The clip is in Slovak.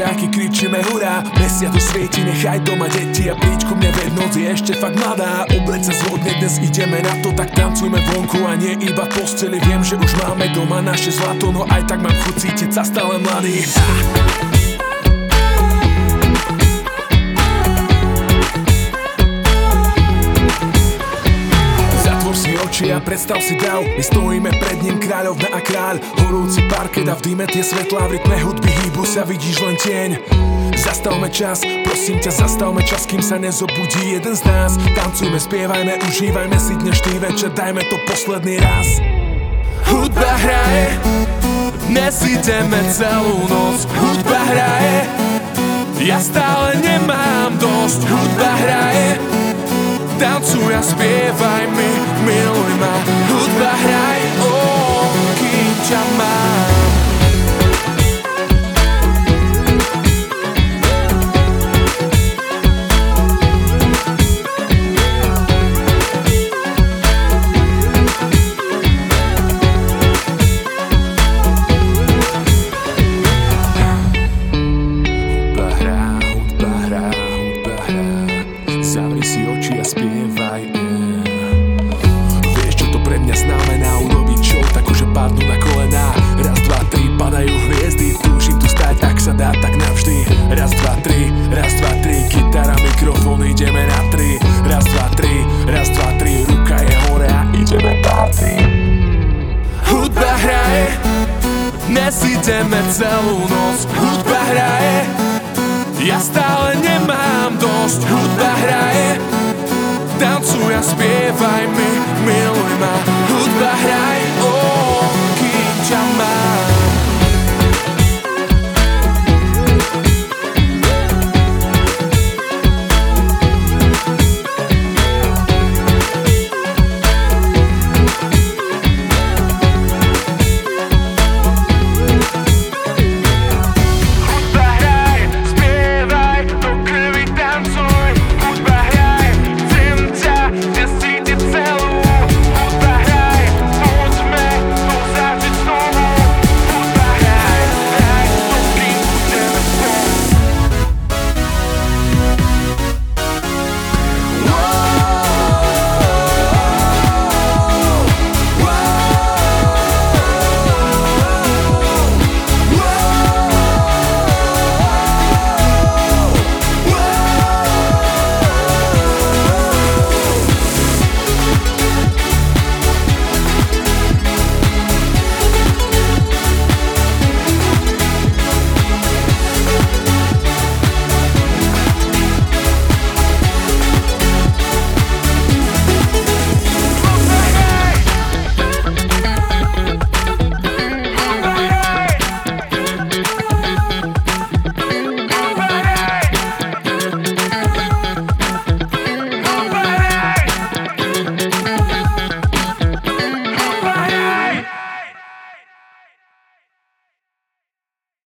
spolužiaky kričíme hurá. Mesiac svieti, nechaj doma deti a príď ku mne, veď noc je ešte fakt mladá. Obleď sa zhodne, dnes ideme na to, tak tancujme vonku a nie iba v posteli. Viem, že už máme doma naše zlato, no aj tak mám chuť cítiť sa stále mladý. A predstav si dav, my stojíme pred ním, kráľovna a kráľ. Horúci parket a v dýme tie svetlá, v rytme hudby hýbu sa, vidíš len tieň. Zastavme čas, prosím ťa, zastavme čas, kým sa nezobudí jeden z nás. Tancujme, spievajme, užívajme si dnešný večer, dajme to posledný raz. Hudba hraje, dnes ideme celú noc. Hudba hraje, ja stále nemám dosť. Hudba hraje, tancuj a spievaj mi, miluj ma. Hudba hraj, kým ťa mám. Hudba hrá, hudba hrá, hudba hrá. Zavri si oči a spievaj, Vieš, čo to pre mňa znamená, urobiť show tako, že padnú na kolená. Raz, dva, tri, padajú hviezdy, túžim tu stať, ak sa dá, tak navždy. Raz, dva, tri, gitara, mikrofón, ideme na tri. Raz, dva, tri, ruka je hore a ideme party. Hudba hraje, dnes ideme celú noc. Hudba hraje, ja stále nemám dosť. Hudba hraje, tancuj a spievaj mi, miluj ma. Hudba hraje,